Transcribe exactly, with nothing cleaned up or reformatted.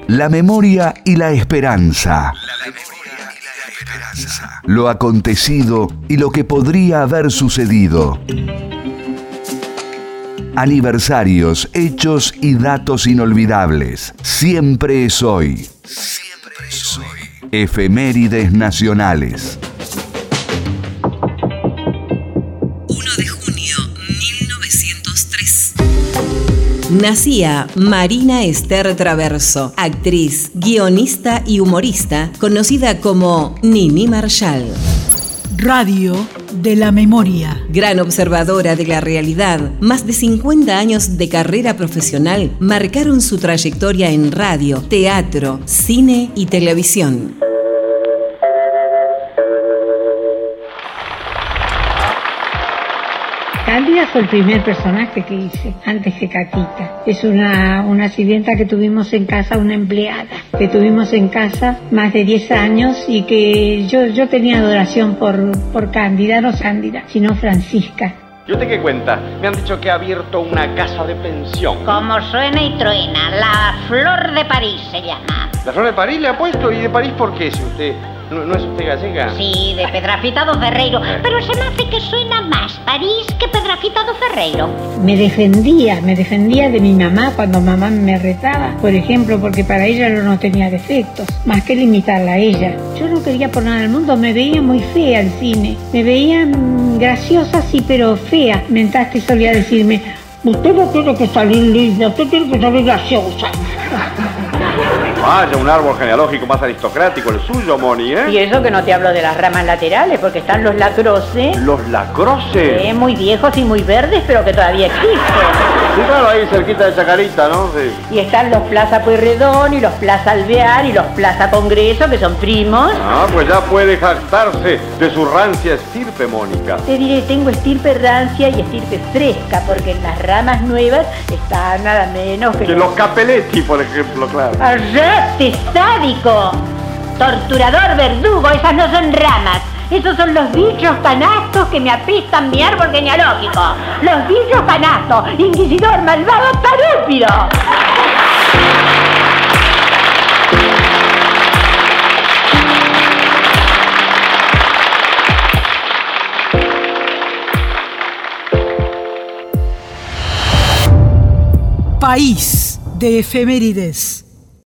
La memoria y la esperanza. La memoria y la esperanza. Lo acontecido y lo que podría haber sucedido. Aniversarios, hechos y datos inolvidables. Siempre es hoy. Siempre es hoy. Efemérides nacionales. uno de junio de mil novecientos tres. Nacía Marina Esther Traverso, actriz, guionista y humorista, conocida como Nini Marshall. Radio de la memoria. Gran observadora de la realidad, más de cincuenta años de carrera profesional marcaron su trayectoria en radio, teatro, cine y televisión. Cándida fue el primer personaje que hice, antes que Catita. Es una, una sirvienta que tuvimos en casa, una empleada, que tuvimos en casa más de diez años y que yo, yo tenía adoración por, por Cándida, no Sándida, sino Francisca. ¿Y usted qué cuenta? Me han dicho que ha abierto una casa de pensión. Como suena y truena, la Flor de París se llama. ¿La Flor de París le ha puesto? ¿Y de París por qué? Si usted... ¿No, no es usted gallega? Sí, de Pedrafitado Ferreiro. Pero se me hace que suena más París que Pedrafitado Ferreiro. Me defendía, me defendía de mi mamá cuando mamá me retaba, por ejemplo, porque para ella yo no tenía defectos, más que limitarla a ella. Yo no quería por nada del mundo, me veía muy fea el cine. Me veía mmm, graciosa, sí, pero fea. Mentaste y solía decirme, usted no tiene que salir linda, usted tiene que salir graciosa. Vaya, un árbol genealógico más aristocrático el suyo, Moni, ¿eh? Y eso que no te hablo de las ramas laterales, porque están los lacroces. ¿Los lacroces? Eh, muy viejos y muy verdes, pero que todavía existen. Sí, claro, ahí cerquita de Chacarita, ¿no? Sí. Y están los Plaza Pueyrredón y los Plaza Alvear y los Plaza Congreso, que son primos. Ah, pues ya puede jactarse de su rancia estirpe, Mónica. Te diré, tengo estirpe rancia y estirpe fresca, porque en las ramas nuevas está nada menos que... Que los Capelletti, por ejemplo, claro. ¡Arrete, sádico! Torturador, verdugo, esas no son ramas. Esos son los bichos canastos que me apestan mi árbol genealógico. Los bichos canastos, inquisidor, malvado, parúpido. País de efemérides.